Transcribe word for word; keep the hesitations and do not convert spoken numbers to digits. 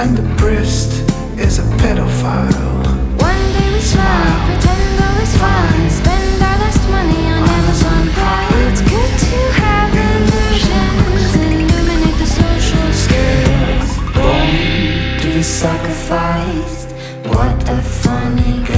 and the priest is a pedophile. One day we smile, pretend all is fine, spend our last money on Amazon Prime. It's good to have illusions, illuminate the social scale. Born to be sacrificed, what a funny guy.